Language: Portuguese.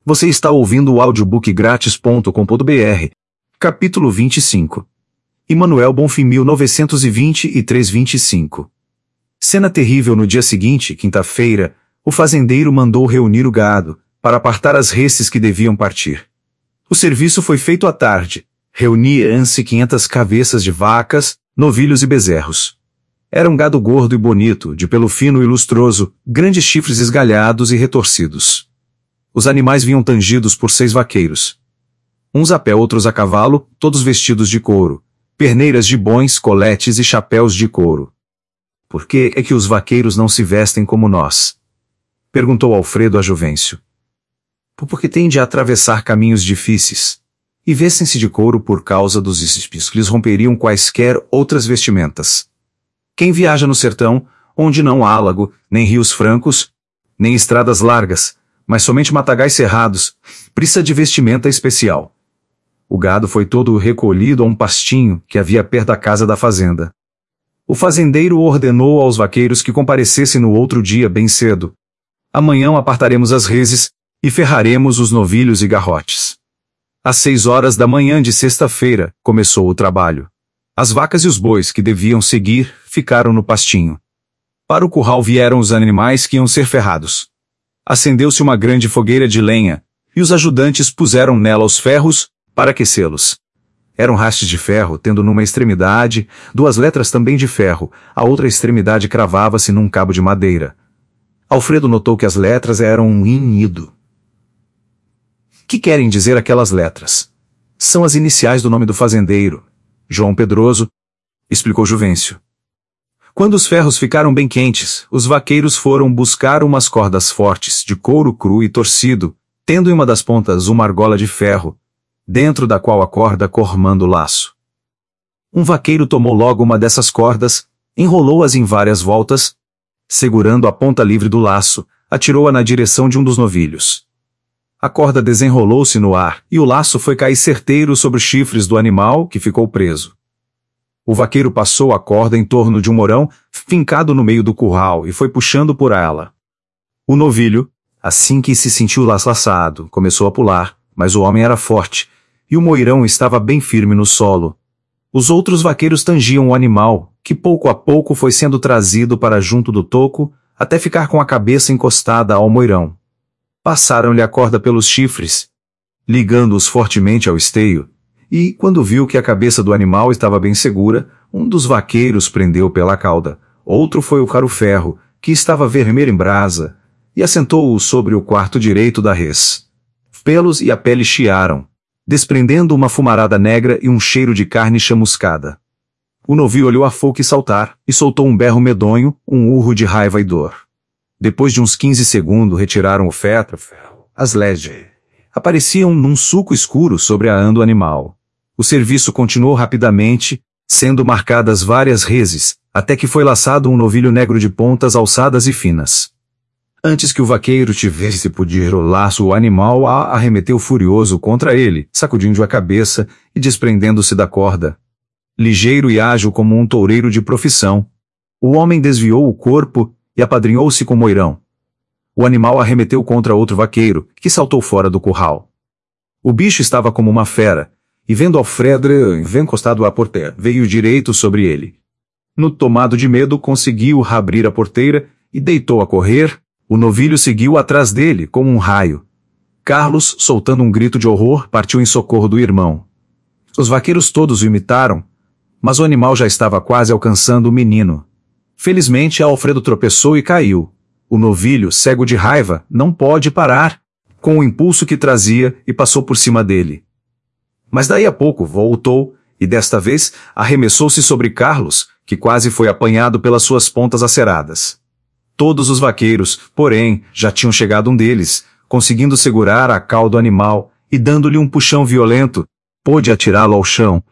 Você está ouvindo o audiobook grátis.com.br. Capítulo 25. Emanuel Bonfim 1923-25. Cena terrível. No dia seguinte, quinta-feira, o fazendeiro mandou reunir o gado, para apartar as reses que deviam partir. O serviço foi feito à tarde. Reuniam-se 500 cabeças de vacas, novilhos e bezerros. Era um gado gordo e bonito, de pelo fino e lustroso, grandes chifres esgalhados e retorcidos. Os animais vinham tangidos por 6 vaqueiros. Uns a pé, outros a cavalo, todos vestidos de couro, perneiras de bons, coletes e chapéus de couro. Por que é que os vaqueiros não se vestem como nós? Perguntou Alfredo a Juvencio. Porque têm de atravessar caminhos difíceis, e vestem-se de couro por causa dos espinhos que lhes romperiam quaisquer outras vestimentas. Quem viaja no sertão, onde não há lago, nem rios francos, nem estradas largas, mas somente matagais cerrados, precisa de vestimenta especial. O gado foi todo recolhido a um pastinho que havia perto da casa da fazenda. O fazendeiro ordenou aos vaqueiros que comparecessem no outro dia bem cedo. Amanhã apartaremos as reses e ferraremos os novilhos e garrotes. Às 6 horas da manhã de sexta-feira, começou o trabalho. As vacas e os bois que deviam seguir ficaram no pastinho. Para o curral vieram os animais que iam ser ferrados. Acendeu-se uma grande fogueira de lenha, e os ajudantes puseram nela os ferros, para aquecê-los. Eram hastes de ferro, tendo numa extremidade 2 letras também de ferro, a outra extremidade cravava-se num cabo de madeira. Alfredo notou que as letras eram um inido. Que querem dizer aquelas letras? São as iniciais do nome do fazendeiro, João Pedroso, explicou Juvencio. Quando os ferros ficaram bem quentes, os vaqueiros foram buscar umas cordas fortes, de couro cru e torcido, tendo em uma das pontas uma argola de ferro, dentro da qual a corda cormando o laço. Um vaqueiro tomou logo uma dessas cordas, enrolou-as em várias voltas, segurando a ponta livre do laço, atirou-a na direção de um dos novilhos. A corda desenrolou-se no ar, e o laço foi cair certeiro sobre os chifres do animal, que ficou preso. O vaqueiro passou a corda em torno de um morão, fincado no meio do curral, e foi puxando por ela. O novilho, assim que se sentiu laçado, começou a pular, mas o homem era forte, e o moirão estava bem firme no solo. Os outros vaqueiros tangiam o animal, que pouco a pouco foi sendo trazido para junto do toco, até ficar com a cabeça encostada ao moirão. Passaram-lhe a corda pelos chifres, ligando-os fortemente ao esteio, e, quando viu que a cabeça do animal estava bem segura, um dos vaqueiros prendeu pela cauda, outro foi o ferro, que estava vermelho em brasa, e assentou-o sobre o quarto direito da res. Pelos e a pele chiaram, desprendendo uma fumarada negra e um cheiro de carne chamuscada. O novio olhou a foca saltar, e soltou um berro medonho, um urro de raiva e dor. Depois de uns 15 segundos retiraram o ferro, as leges apareciam num sulco escuro sobre a ã do animal. O serviço continuou rapidamente, sendo marcadas várias reses, até que foi laçado um novilho negro de pontas alçadas e finas. Antes que o vaqueiro tivesse podido o laço, o animal arremeteu furioso contra ele, sacudindo a cabeça e desprendendo-se da corda. Ligeiro e ágil como um toureiro de profissão, o homem desviou o corpo e apadrinhou-se com o moirão. O animal arremeteu contra outro vaqueiro, que saltou fora do curral. O bicho estava como uma fera, e vendo Alfredo encostado à porteira, veio direito sobre ele. No tomado de medo, conseguiu abrir a porteira e deitou a correr. O novilho seguiu atrás dele, como um raio. Carlos, soltando um grito de horror, partiu em socorro do irmão. Os vaqueiros todos o imitaram, mas o animal já estava quase alcançando o menino. Felizmente, Alfredo tropeçou e caiu. O novilho, cego de raiva, não pôde parar, com o impulso que trazia, e passou por cima dele. Mas daí a pouco voltou, e desta vez arremessou-se sobre Carlos, que quase foi apanhado pelas suas pontas aceradas. Todos os vaqueiros, porém, já tinham chegado um deles, conseguindo segurar a cauda do animal, e dando-lhe um puxão violento, pôde atirá-lo ao chão,